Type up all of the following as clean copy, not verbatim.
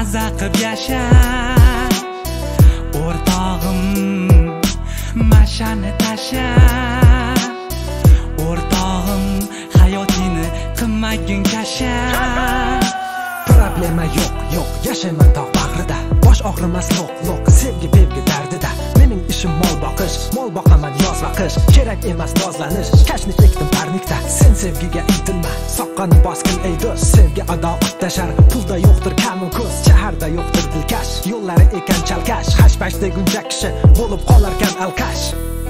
maza qilib yasha o'rtog'im mashani tasha o'rtog'im hayotingni qilmagin kasha problema yo'q yashayman tog' bag'rida bosh og'rimas loq sevgi bevgi dardida mening ishim mol boqaman yoz va qish kerak emas nozlanish kashnik ekdim parnikda sen sevgiga intilma soqqani bosgin ey do'st sevgi adoqat tashar pulda yo'qdir kamu ko'z shaharda yo'qdir dilkash yo'llari ekan chalkash hash-pash deguncha kishi bo'lib qolarkan alkash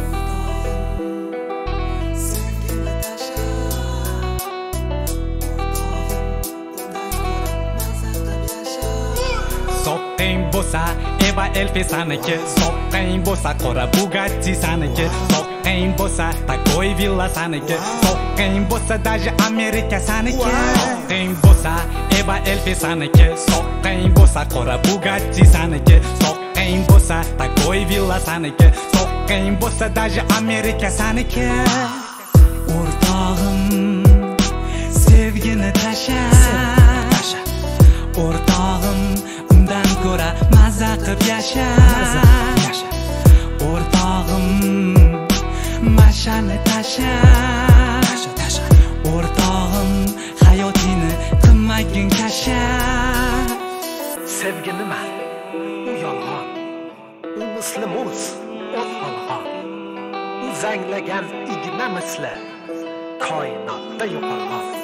soqqing bo'lsa Eva Elfi saniki soqqing bo'lsa qora Bugatti saniki soqqing bo'lsa takoy villa saniki soqqing bo'lsa даже Amerika saniki soqqing bo'lsa Eva Elfi saniki soqqing bo'lsa qora Bugatti saniki soqqing bo'lsa takoy villa saniki soqqing bo'lsa даже Amerika saniki o'rtog'im sevgini tasha o'rtog'im undan ko'ra maza qilib yasha o'rtog'im mashani tasha o'rtog'im hayotingni qilmagin kasha sevgi nima u yolg'on u misli muz o't olg'on u zanglagan igna misli koinotda yo'qolg'on